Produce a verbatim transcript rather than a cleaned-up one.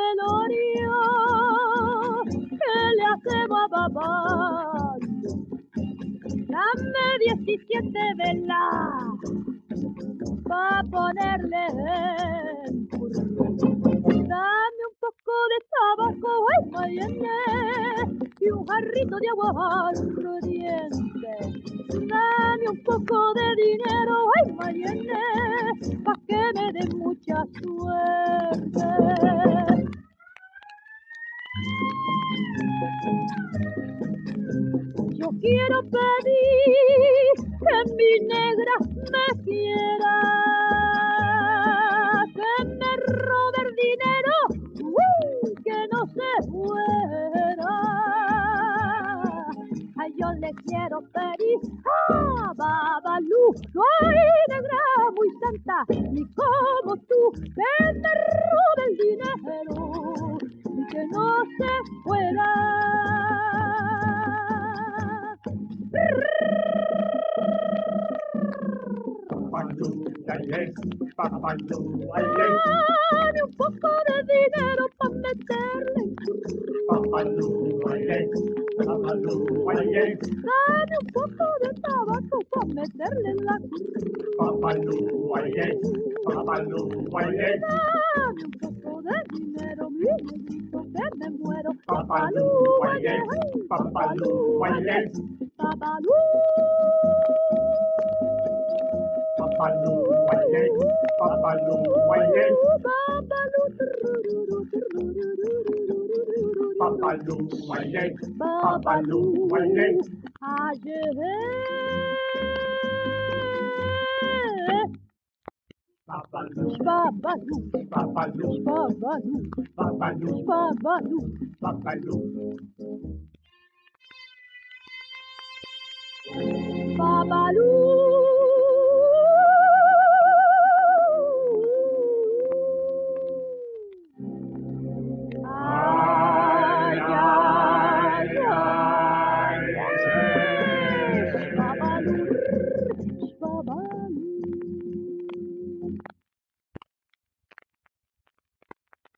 velorio que le hacemos a papá. Dame diecisiete velas pa' ponerle el purro. Dame un poco de tabaco, ay, mayenne, y un jarrito de agua ardiente. Dame un poco de dinero, ay, mayenne, pa' que me dé mucha suerte. Yo quiero pedir que mi negra me quiera, que me robe el dinero, ¡uy! Que no se fuera. Ay, yo le quiero pedir a Babalú, soy negra muy santa, ni como tú, que me robe el dinero y que no se fuera. Papalú, ayer, papalú, ayer. Dame un poco de dinero para meterle en Papalú, ayer, papalú, ayer. Dame un poco de tabaco para meterle en la Papalú, ayer, papalú, ayer. Dame un poco de dinero, mi negrito, que me muero. Papalú, ayer, papalú, ayer. Papalú. Papalú, ayer, papalú, ayer. Papalú, ayer, papalú, ayer. Ayer. Papalú, Babalú, papalú, babalú, papalú, babalú. papalú. Babalú.